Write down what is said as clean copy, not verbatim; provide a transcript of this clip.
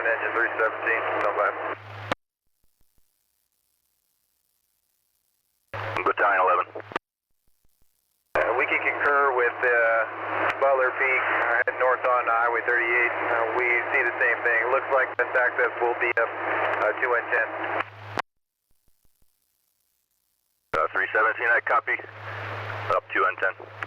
engine 317, stand by. Battalion 11. We can concur with Butler Peak, heading north on Highway 38. We see the same thing. Looks like best access will be up 210. 317, I copy. Up 210.